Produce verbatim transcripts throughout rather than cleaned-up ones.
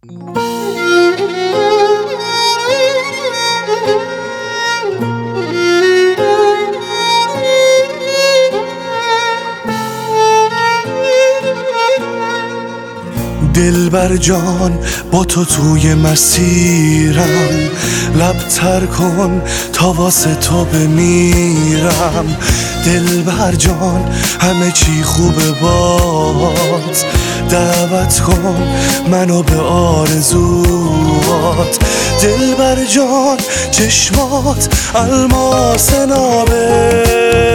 دلبر جان با تو توی مسیرم، لب تر کن تا واسه تو بمیرم. دلبر جان همه چی خوبه بات، دعوت کن منو به آرزوات. دلبر جان چشمات الماس نابه،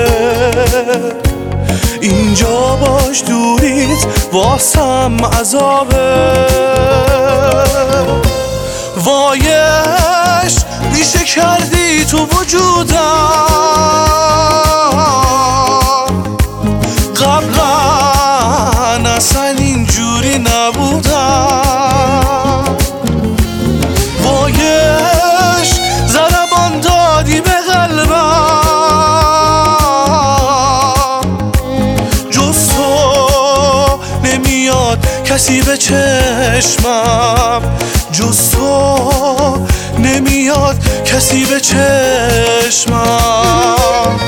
اینجا باش دوریت واسم عذابه. وایش ریشه کردی تو وجودم، قبلا اصلا اینجوری نبودم. وایش ضربان دادی به قلبم، کسی به چشمم جز تو نمیاد، کسی به چشمم.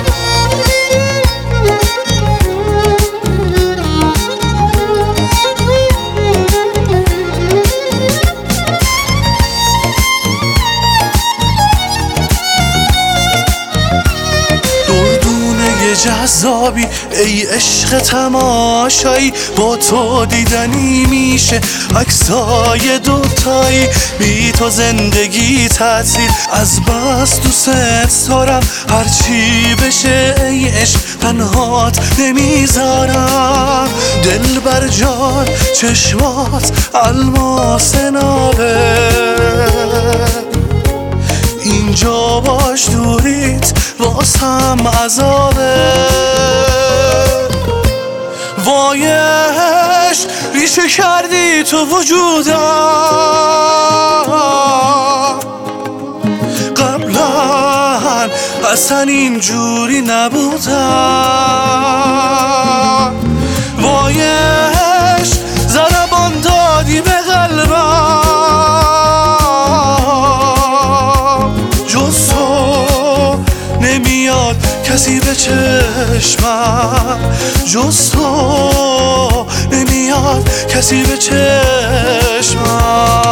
جذابی ای عشق تماشایی، با تو دیدنی میشه عکسای دوتایی. بی تو زندگی تعطیل، از بس دوست دارم هرچی بشه ای عشق تنهات نمیذارم. دلبر جان چشمات الماس نابه، اینجا باش دوریت واسم عذابه. وایش ریشه کردی تو وجودم، قبلا اصلا اینجوری نبودم. وایش ضربان دادی به قلبم، جز تو نمیاد کسی به چشمم، جز تو نمیاد کسی به چشمم.